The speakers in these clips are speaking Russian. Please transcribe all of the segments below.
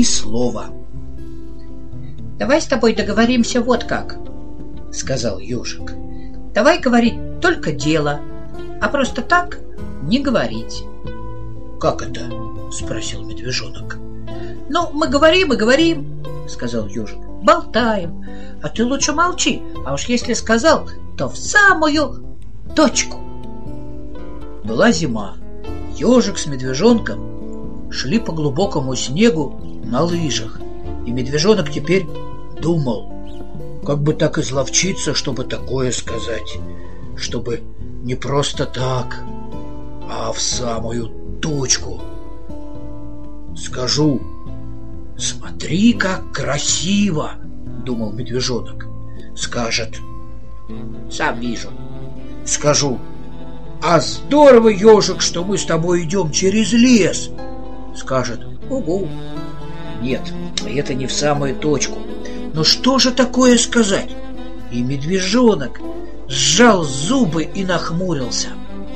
слова. «Давай с тобой договоримся вот как», — сказал ежик. «Давай говорить только дело, а просто так не говорить». «Как это?» — спросил медвежонок. «Ну, мы говорим и говорим», — сказал ежик. «Болтаем, а ты лучше молчи, а уж если сказал, то в самую точку». Была зима. Ежик с медвежонком шли по глубокому снегу на лыжах, и медвежонок теперь думал, как бы так изловчиться, чтобы такое сказать, чтобы не просто так, а в самую точку. Скажу: «Смотри, как красиво!» — думал медвежонок. Скажет: «Сам вижу». Скажу: «А здорово, ежик, что мы с тобой идем через лес!» Скажет: «Угу». Нет, это не в самую точку. Но что же такое сказать? И медвежонок сжал зубы и нахмурился.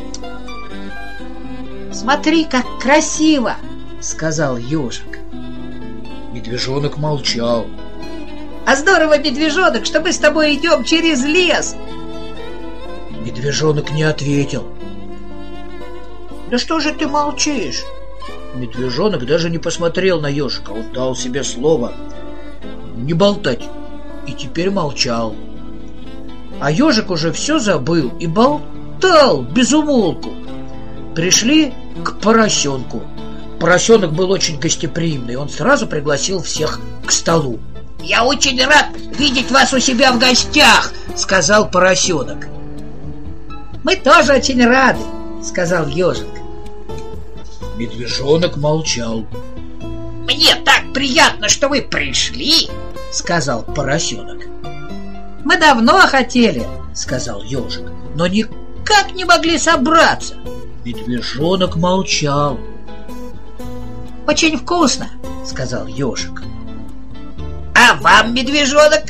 «Смотри, как красиво!» — сказал ежик. Медвежонок молчал. «А здорово, медвежонок, что мы с тобой идем через лес!» Медвежонок не ответил. «Да что же ты молчишь?» Медвежонок даже не посмотрел на ежика. Он дал себе слово не болтать, и теперь молчал. А ежик уже все забыл и болтал без умолку. Пришли к поросенку. Поросенок был очень гостеприимный. Он сразу пригласил всех к столу. «Я очень рад видеть вас у себя в гостях», — сказал поросенок. «Мы тоже очень рады», — сказал ежик. Медвежонок молчал. «Мне так приятно, что вы пришли», — сказал поросенок. «Мы давно хотели», — сказал ежик, «но никак не могли собраться». Медвежонок молчал. «Очень вкусно», — сказал ежик. «А вам, медвежонок?»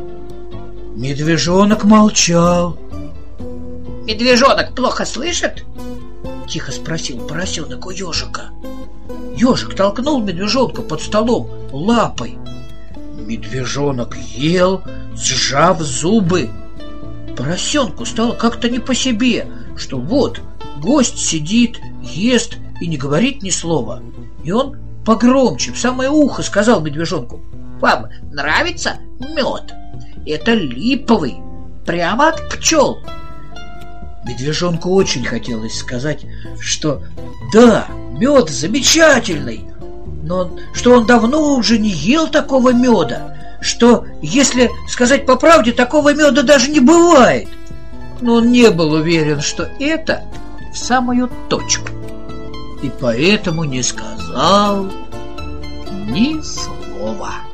Медвежонок молчал. «Медвежонок плохо слышит?» — тихо спросил поросенок у ежика. Ежик толкнул медвежонка под столом лапой. Медвежонок ел, сжав зубы. Поросенку стало как-то не по себе, что вот гость сидит, ест и не говорит ни слова. И он погромче, в самое ухо сказал медвежонку: «Вам нравится мед? Это липовый, прямо от пчел». Медвежонку очень хотелось сказать, что да, мед замечательный, но что он давно уже не ел такого меда, что, если сказать по правде, такого меда даже не бывает. Но он не был уверен, что это в самую точку, и поэтому не сказал ни слова.